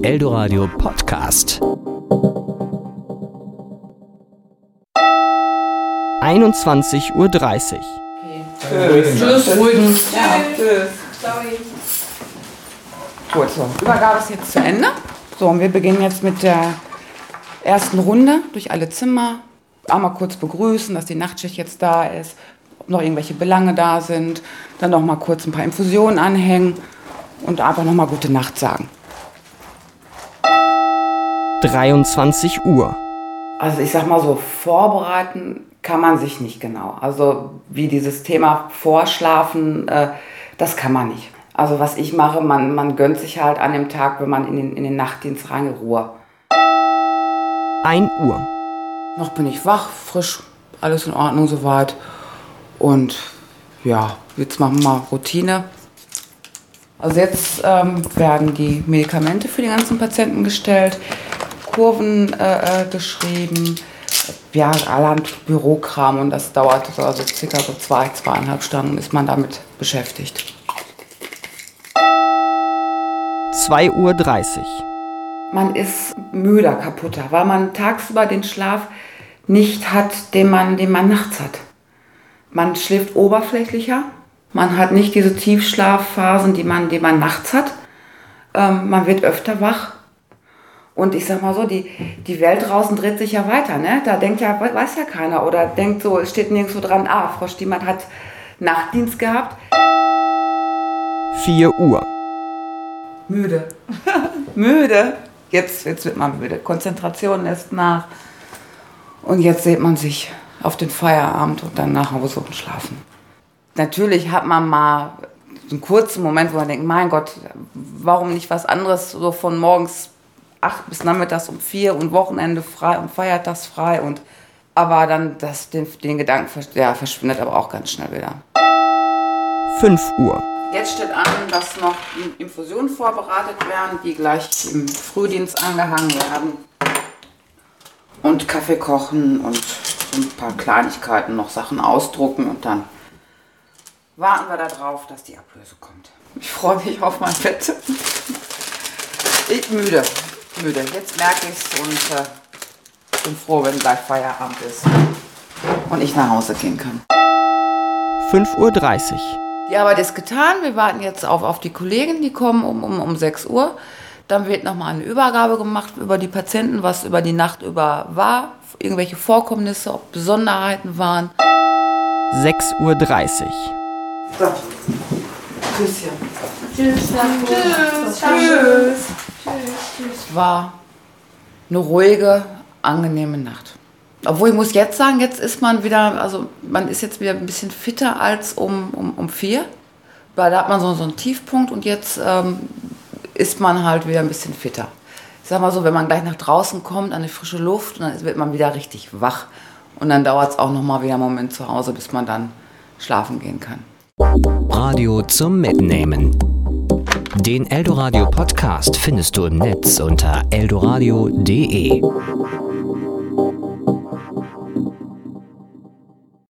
Eldoradio Podcast. 21:30 Uhr. Tschüss. Tschüss. Ruhigen. Ja, tschüss. Sorry. Gut, so. Übergabe ist jetzt zu Ende. So, und wir beginnen jetzt mit der ersten Runde durch alle Zimmer. Einmal kurz begrüßen, dass die Nachtschicht jetzt da ist, ob noch irgendwelche Belange da sind. Dann noch mal kurz ein paar Infusionen anhängen und einfach noch mal gute Nacht sagen. 23 Uhr. Also ich sag mal so, vorbereiten kann man sich nicht genau. Also wie dieses Thema Vorschlafen, das kann man nicht. Also was ich mache, man gönnt sich halt an dem Tag, wenn man in den Nachtdienst reingeht, Ruhe. 1 Uhr. Noch bin ich wach, frisch, alles in Ordnung soweit. Und ja, jetzt machen wir mal Routine. Also jetzt werden die Medikamente für die ganzen Patienten gestellt, Kurven geschrieben, ja, allerhand Bürokram, und das dauert also circa so 2,5 Stunden, ist man damit beschäftigt. 2:30 Uhr. Man ist müder, kaputter, weil man tagsüber den Schlaf nicht hat, den man nachts hat. Man schläft oberflächlicher, man hat nicht diese Tiefschlafphasen, die man nachts hat. Man wird öfter wach. Und ich sag mal so, die Welt draußen dreht sich ja weiter, ne? Da denkt ja, weiß ja keiner, oder denkt so, es steht nirgendwo dran, Frau Stiemann hat Nachtdienst gehabt. 4 Uhr. Müde. Müde. Jetzt wird man müde. Konzentration lässt nach. Und jetzt sehnt man sich auf den Feierabend und dann nach Hause und schlafen. Natürlich hat man mal so einen kurzen Moment, wo man denkt, mein Gott, warum nicht was anderes, so von morgens 8 bis nachmittags um 4 und Wochenende frei und feiertags frei. Aber dann den Gedanken verschwindet aber auch ganz schnell wieder. 5 Uhr. Jetzt steht an, dass noch Infusionen vorbereitet werden, die gleich im Frühdienst angehangen werden. Und Kaffee kochen und so ein paar Kleinigkeiten, noch Sachen ausdrucken, und dann warten wir darauf, dass die Ablöse kommt. Ich freue mich auf mein Bett. Ich müde. Jetzt merke ich es und bin froh, wenn gleich Feierabend ist und ich nach Hause gehen kann. 5:30 Uhr. Die Arbeit ist getan. Wir warten jetzt auf die Kollegen, die kommen um 6 Uhr. Dann wird nochmal eine Übergabe gemacht über die Patienten, was über die Nacht über war, irgendwelche Vorkommnisse, ob Besonderheiten waren. 6:30 Uhr. So, Tschüsschen. Tschüss. War eine ruhige, angenehme Nacht. Obwohl, ich muss jetzt sagen, jetzt ist man wieder, also man ist jetzt wieder ein bisschen fitter als um 4. Weil da hat man so einen Tiefpunkt, und jetzt ist man halt wieder ein bisschen fitter. Ich sag mal so, wenn man gleich nach draußen kommt, an die frische Luft, dann wird man wieder richtig wach. Und dann dauert es auch nochmal wieder einen Moment zu Hause, bis man dann schlafen gehen kann. Radio zum Mitnehmen. Den Eldoradio Podcast findest du im Netz unter eldoradio.de.